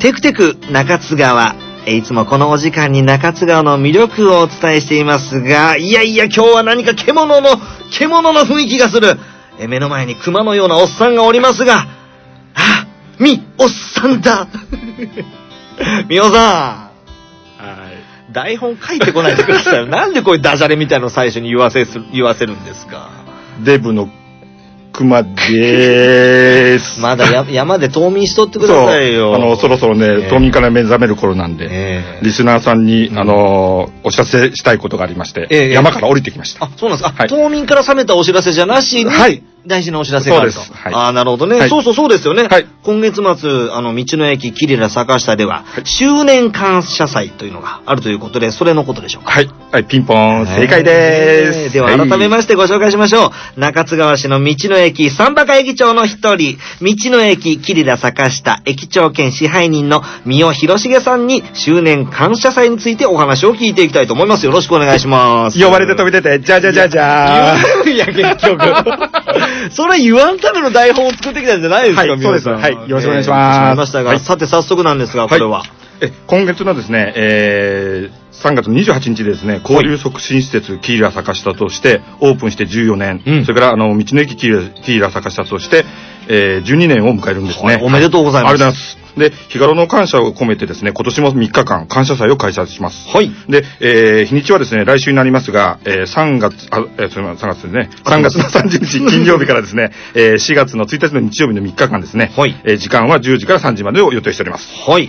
テクテク中津川。いつもこのお時間に中津川の魅力をお伝えしていますが、いや今日は何か獣の雰囲気がする。目の前に熊のようなおっさんがおりますが、おっさんだみおさん、台本書いてこないでくださいよ。なんでこういうダジャレみたいなの最初に言わせるんですか。 デブの熊でーす。 まだ山で冬眠しとってくださいよ。 そう、そろそろね、冬眠から目覚める頃なんで、リスナーさんに、お知らせしたいことがありまして、山から降りてきました。 そうなんですか。冬眠から覚めたお知らせじゃなしに、大事なお知らせがあると。そうです。なるほどね。そうですよね。今月末、道の駅キリラ坂下では、周年感謝祭というのがあるということで、それのことでしょうか。 はい、ピンポーン、正解でーす。 では、改めましてご紹介しましょう。中津川市の道の駅三馬鹿駅長の一人、道の駅キリラ坂下駅長兼支配人の三尾博重さんに、周年感謝祭についてお話を聞いていきたいと思います。よろしくお願いします。 呼ばれて飛び出て、じゃー。 いや、結局。それ言わんための台本を作ってきたんじゃないですか、 そうです。よろしくお願いします。 さて早速なんですが、これは。 今月のですね、3月28日でですね、交流促進施設キーラ坂下としてオープンして14年、それから道の駅キーラ坂下として、12年を迎えるんですね。 おめでとうございます。 ありがとうございます。で、日頃の感謝を込めてですね、今年も3日間感謝祭を開催します。で、日にちはですね、来週になりますが、3月ですね、3月の30日金曜日からですね、4月の1日の日曜日の3日間ですね、時間は10時から3時までを予定しております。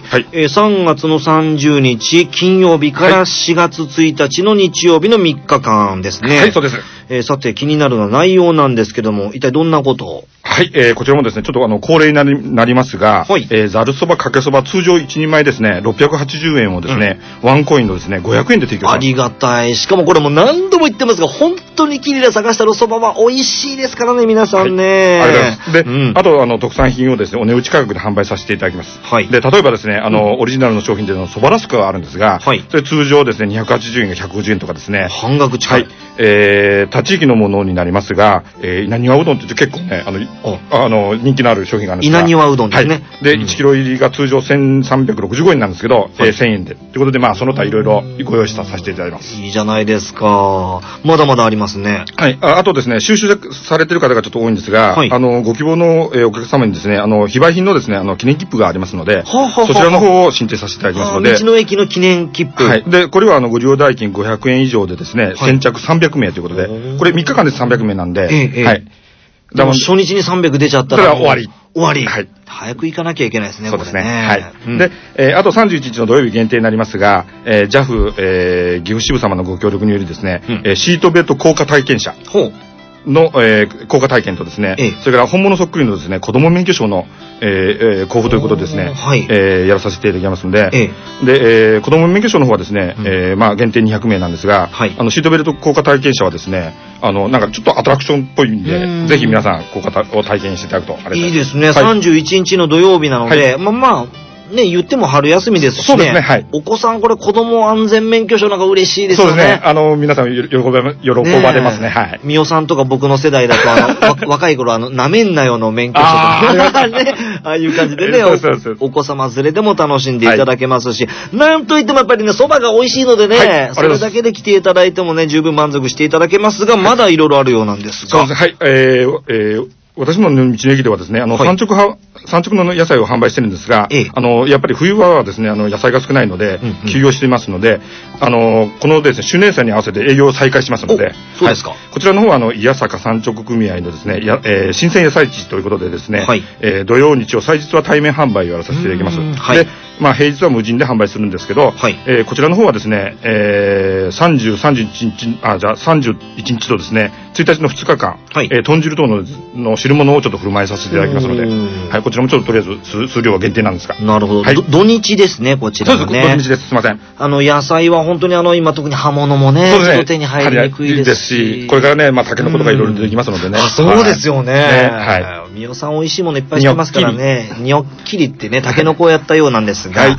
3月の30日金曜日から4月1日の日曜日の3日間ですね。 そうです。 さて気になるのは内容なんですけども、一体どんなことを？ こちらもですね、ちょっと恒例になりますが、ざるそば、かけそば、通常1人前ですね、680円をですね、ワンコインのですね、500円で提供します。 ありがたい。しかもこれも何度も言ってますが、本当にキリラ坂下のそばは美味しいですからね、皆さんね。 ありがとうございます。で、あと、特産品をですね、お値打ち価格で販売させていただきます。で、例えばですね、オリジナルの商品でのそばラスクがあるんですが、それ通常ですね、280円が150円とかですね。 半額近い。 他地域のものになりますが、稲庭うどんって結構ね、人気のある商品があるんですが。 稲庭うどんですね。 で、1キロ入りが通常1365円なんですけど、1000円で。ということで、その他いろいろご用意させていただきます。 いいじゃないですか。まだまだありますね。 あとですね、収集されてる方がちょっと多いんですが、ご希望のお客様にですね、非売品のですね、記念切符がありますので、そちらの方を申請させていただきますので。 道の駅の記念切符。 で、これはご利用代金500円以上でですね、先着300名ということで、これ3日間で300名なんで、 でも初日に300出ちゃったら終わり。 早く行かなきゃいけないですね。 そうですね。で、あと31日の土曜日限定になりますが、JAF、岐阜支部様のご協力によりですね、シートベルト効果体験者の、効果体験とですね、それから本物そっくりのですね、子供免許証の、交付ということでですね、やらさせていただきますので、で、子供免許証の方はですね、限定200名なんですが、シートベルト効果体験者はですね、なんかちょっとアトラクションっぽいんで、ぜひ皆さん効果を体験していただくとあれです。 いいですね。31日の土曜日なので、ね、言っても春休みですしね。そうですね、お子さんこれ子供安全免許証なんか嬉しいですよね。 そうですね。皆さん喜ばれますね。 みおさんとか僕の世代だと若い頃なめんなよの免許証とかね、ああいう感じでね、お子様連れでも楽しんでいただけますし、なんといってもやっぱりね、蕎麦が美味しいのでね、それだけで来ていただいてもね、十分満足していただけますが、まだいろいろあるようなんですが。 そうです。私の道の駅ではですね、産直の野菜を販売してるんですが、やっぱり冬場はですね、野菜が少ないので、休業していますので、このですね、周年祭に合わせて営業を再開しますので、 そうですか。 こちらの方は、伊谷坂産直組合のですね、新鮮野菜市ということでですね、土曜日曜、祭日は対面販売をやらさせていただきます。で、平日は無人で販売するんですけど、こちらの方はですね、31日とですね、1日の2日間、豚汁等の汁物をちょっと振る舞いさせていただきますので、こちらもちょっととりあえず数量は限定なんですが。 なるほど。土日ですね、こちらもね。 そうです、土日です。すいません。 野菜は本当に今特に葉物もね、ちょっと手に入りにくいですし。 これからね、タケノコとかいろいろ出てきますのでね。 そうですよね。 みおさん美味しいものいっぱいしてますからね。にょっきりってね、タケノコをやったようなんですが、はい、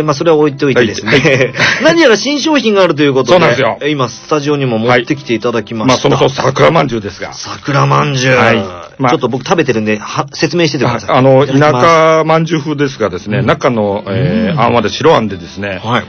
まあそれは置いといてですね、はい、何やら新商品があるということで、そうなんですよ。今スタジオにも持ってきていただきました。 まあその桜まんじゅうですが。 桜まんじゅう。はい。まあ、ちょっと僕食べてるんで、説明しててください。 田舎まんじゅう風ですがですね、中の、あんはで白あんでですね、はい、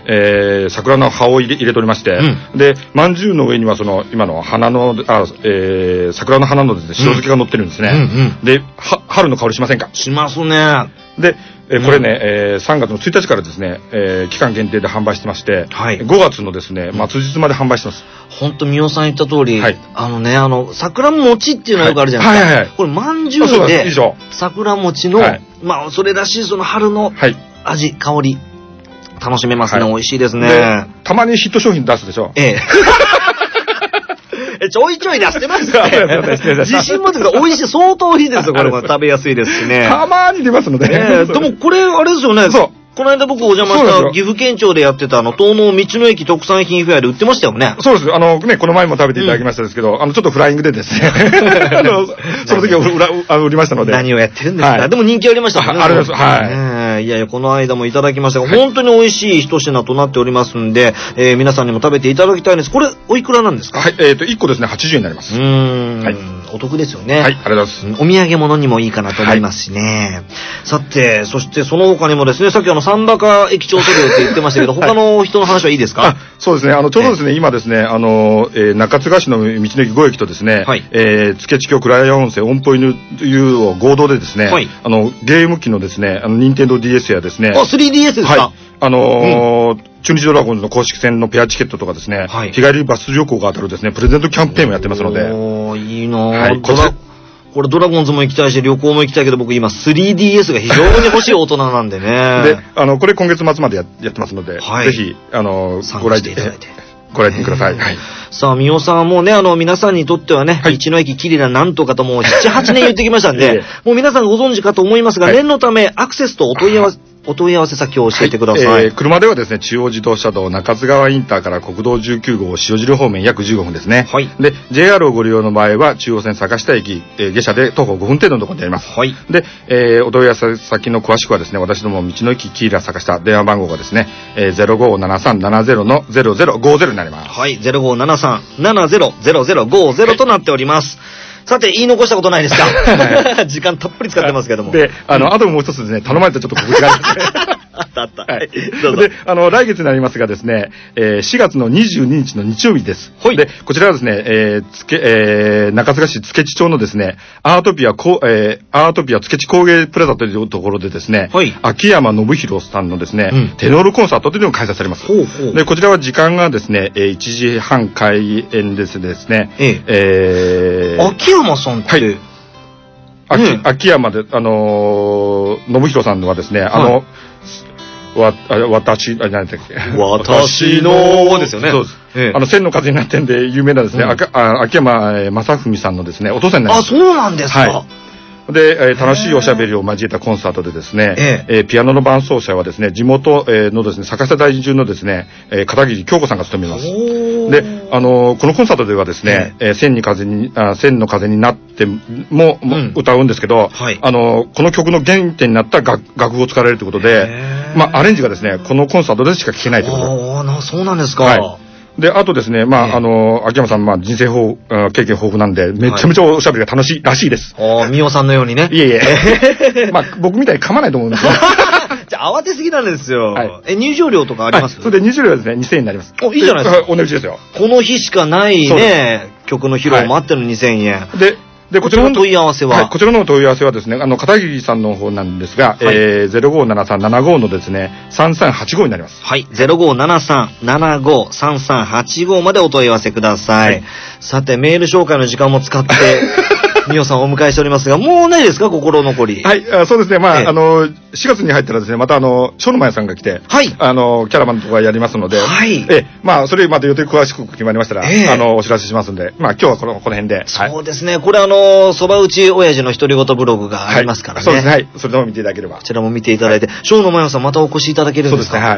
桜の葉を入れておりまして、で、まんじゅうの上にはその、今の花の、桜の花のですね、塩漬けが乗ってるんですね。で、春の香りしませんか？ しますね。 で、これね、3月の1日からですね、期間限定で販売してまして、はい、5月のですね、末日まで販売してます。 ほんと、みおさん言った通り、はい、桜餅っていうのがよくあるじゃないですか。はいはいはい。これ、まんじゅうで、桜餅の、はい、まあ、それらしいその春の味、香り、楽しめますね。美味しいですね。で、 たまにヒット商品出すでしょ。 ええ。ちょいちょい出してますね。自信持ってください。美味しい、相当美味しいですよ。これも食べやすいですしね。 たまに出ますので。 でもこれ、あれですよね。そう。この間僕お邪魔した岐阜県庁でやってた東納道の駅特産品フェアで売ってましたよね。 そうです。ね、この前も食べていただきましたですけど、ちょっとフライングでですね。その時は売りましたので。 何をやってるんですか。でも人気ありましたもんね。 あります。はい。 いやいや、この間もいただきましたが、本当に美味しい一品となっておりますんで、皆さんにも食べていただきたいんです。これ、おいくらなんですか？ はい、1個ですね、80円になります。 はい。お得ですよね。 はい、ありがとうございます。 お土産物にもいいかなと思いますしね。さて、そしてその他にもですね、さっき三高駅長トリオって言ってましたけど、他の人の話はいいですか？ そうですね。ちょうどですね、今ですね、中津川市の道の駅5駅とですね、付地峡倉谷温泉、温保犬湯を合同でですね、ゲーム機のですね、任天堂 DS やですね、 3DS ですか？ 中日ドラゴンズの公式戦のペアチケットとかですね、日帰りバス旅行が当たるですね、プレゼントキャンペーンもやってますので。 いいなぁ。これドラゴンズも行きたいし、旅行も行きたいけど、僕今 3DS が非常に欲しい大人なんでね。 で、これ今月末までやってますので、ぜひ、ご来店いただいて。ご来店ください。はい。 さあ、みおさんはもうね、皆さんにとってはね、道の駅キリラなんとかともう7、8年言ってきましたんで、もう皆さんご存知かと思いますが、念のためアクセスとお問い合わせ先を教えてください。 車ではですね、中央自動車道中津川インターから国道19号塩尻方面約15分ですね。はい。で、JR をご利用の場合は中央線坂下駅、下車で徒歩5分程度のところにあります。はい。で、お問い合わせ先の詳しくはですね、私ども道の駅キーラ坂下電話番号がですね、057370-0050になります。 はい、057370-0050となっております。さて、言い残したことないですか？時間たっぷり使ってますけども。 で、あともう一つですね、頼まれたちょっと告知がありますね。 あったあった。 はい。どうぞ。で、来月になりますがですね、4月の22日の日曜日です。はい。で、こちらはですね、中津川市付地町のですね、アートピア付地工芸プラザというところでですね、はい。秋山信弘さんのですね、テノールコンサートというのが開催されます。ほうほう。で、こちらは時間がですね、1時半開演ですね、 秋山さんって、 はい、秋山で、信弘さんはですね、私のですよね。 そうです。千の風になってんで有名なですね、秋山正文さんのですね、お父さんになります。 そうなんですか。はい。 で、楽しいおしゃべりを交えたコンサートでですね、ピアノの伴奏者はですね、地元のですね、坂下在住のですね、片桐京子さんが務めます。で、このコンサートではですね、千の風になっても歌うんですけど、この曲の原点になった楽譜を使われるということで、アレンジがですね、このコンサートでしか聴けないということ。 そうなんですか。 はい。で、あとですね、秋山さん、人生経験豊富なんで、めちゃめちゃおしゃべりが楽しいらしいです。 みおさんのようにね。 いえいえ。僕みたいに噛まないと思うんですよ。 じゃあ、慌てすぎなんですよ。入場料とかあります？ それで入場料はですね、2000円になります。 いいじゃないですか。 お値打ちですよ。 この日しかないね、曲の披露もあっての2000円。 で、こちらの問い合わせは、 こちらの問い合わせはですね、片桐さんの方なんですが、057375のですね、3385になります。 はい、0573753385までお問い合わせください。さて、メール紹介の時間も使って、みおさんをお迎えしておりますが、もうないですか、心残り。 はい、そうですね、4月に入ったらですね、また小野真也さんが来て、はい。キャラバンとかやりますので、はい。それまた予定詳しく決まりましたら、お知らせしますんで、今日はこの辺で。 そうですね、これそば打ち親父の独り言ブログがありますからね。 そうですね、はい。それでも見ていただければ。 こちらも見ていただいて、小野真也さんまたお越しいただけるんですか？ そうですね、はい。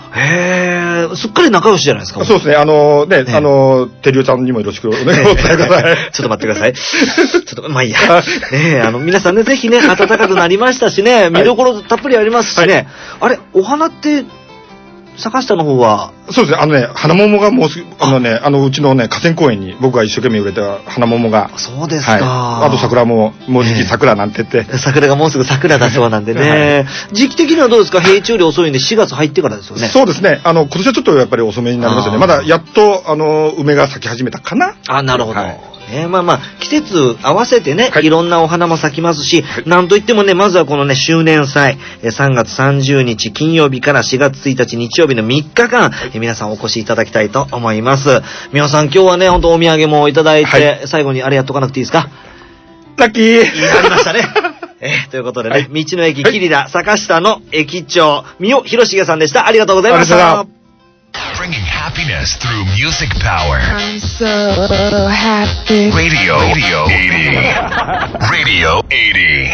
へえ、すっかり仲良しじゃないですか。 そうですね。てりおちゃんにもよろしくお伝えください。 ちょっと待ってください。ちょっと、まあいいや。皆さんね、ぜひね、暖かくなりましたしね、見どころたっぷりありますしね。あれ、お花って、坂下の方はそうですね。花桃がもうすぐ、うちのね、河川公園に僕が一生懸命植えた花桃が。 そうですか。 あと桜も、もうじき桜なんて言って。 桜がもうすぐ桜だそうなんでね。時期的にはどうですか？平地より遅いんで4月入ってからですよね。 そうですね。今年はちょっとやっぱり遅めになりますよね。まだやっと、梅が咲き始めたかな。 なるほど。季節合わせてね、いろんなお花も咲きますし、なんといってもね、まずはこのね、周年祭、3月30日金曜日から4月1日日曜日の3日間、皆さんお越しいただきたいと思います。皆さん今日はね、ほんとお土産もいただいて、最後にあれやっとかなくていいですか？ ラッキーやりましたね。ということでね、道の駅キリラ坂下の駅長、三尾博重さんでした。ありがとうございました。 Bringing happiness through music power. I'm so happy. Radio 80. Radio 80.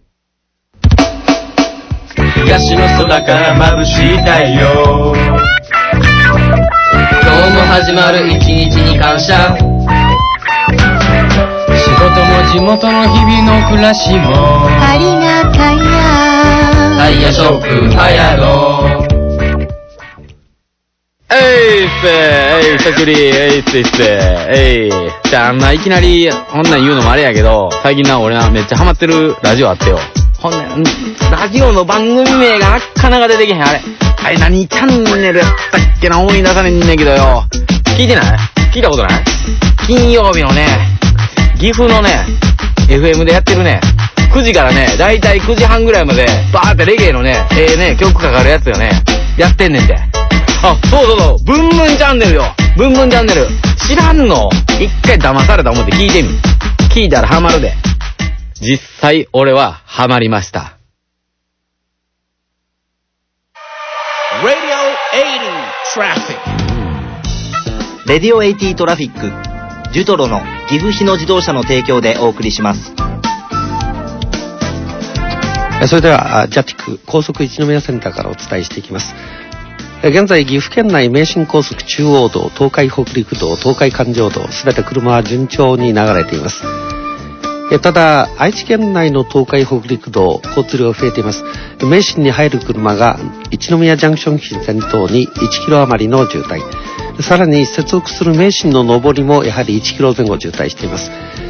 東の空から眩しい太陽。今日も始まる一日に感謝。仕事も地元の日々の暮らしもありがたや。 タイヤショック、ハヤド。久しぶり、じゃあいきなり、こんなん言うのもあれやけど、最近な、俺な、めっちゃハマってるラジオあってよ。ほんで、ラジオの番組名がなかなか出てけへん、あれ何チャンネルやったっけな、思い出されんねんけどよ。聞いてない？聞いたことない？金曜日のね、岐阜のね、FM でやってるね、9時からね、だいたい9時半ぐらいまで、バーってレゲエのね、曲かかるやつよね、やってんねんて。そう、ブンブンチャンネルよ。ブンブンチャンネル。知らんの？一回騙された思って聞いてみ。聞いたらハマるで。実際俺はハマりました。 レディオ80トラフィック。ジュトロの岐阜日野自動車の提供でお送りします。 それではジャティック高速一宮センターからお伝えしていきます。現在岐阜県内名神高速中央道、東海北陸道、東海環状道、すべて車は順調に流れています。ただ愛知県内の東海北陸道、交通量が増えています。名神に入る車が一宮ジャンクション付近先頭に1キロ余りの渋滞、さらに接続する名神の上りもやはり1キロ前後渋滞しています。